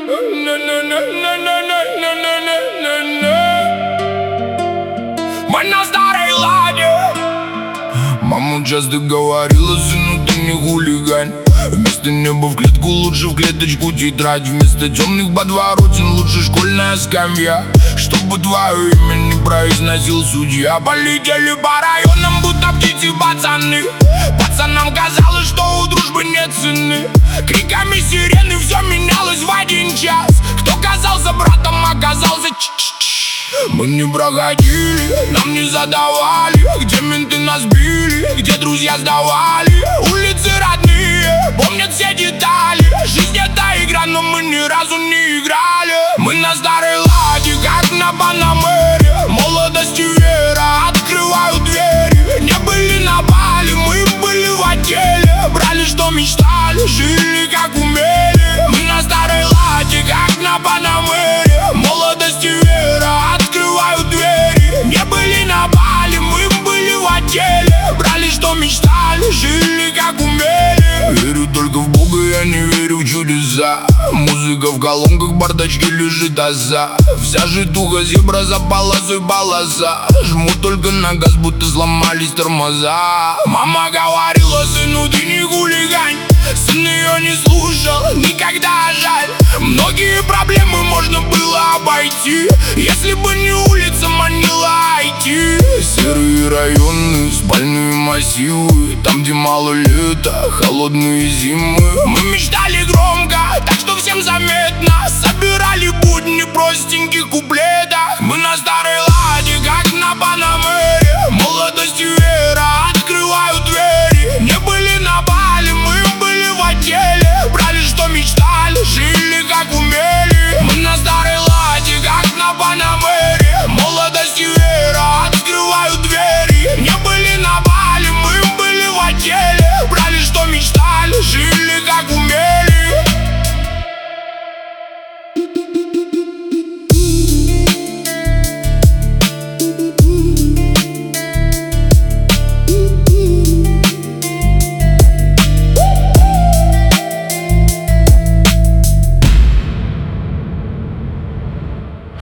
Мы на старой ладе. Мама часто говорила: сыну, ты не хулигань. Вместо неба в клетку лучше в клеточку тетрадь. Вместо темных подворотен лучше школьная скамья. Чтобы твое имя не произносил судья. Полетели по районам, будто птицы пацаны. Пацанам казалось, что у дружбы нет цены. Криками сирены все менялось в один час. Кто казался братом, оказался Мы не проходили, нам не задавали, где менты нас били, где друзья сдавали. Улицы родные, помнят все детали. Жизнь это игра, но мы ни разу не играли. Мы на старой ладе, как на Панамере. Молодость и вера открывают двери. Не были на Бали, мы были в отделе. Брали, что мечтали, жили как умели. Мы на старой ладе, как на Панамере. Молодость и вера открывают двери. Не были на Бали, мы были в отделе. Брали, что мечтали, жили как умели. Верю только в Бога, я не верю в чудеса. Музыка в колонках, бардачке лежит аза. Вся житуха зебра за полосой полоса. Жму только на газ, будто сломались тормоза. Мама говорила: сыну, ты не хулигань. Сын ее не слушал, никогда жаль. Многие проблемы можно было обойти, если бы не улица манила IT. Серые районы, спальные массивы, там, где мало лета, холодные зимы. Мы мечтали громко, так что всем заметно. Собирали будни простеньких куплетах. Мы на старой ладе, как на Панамере. Молодостью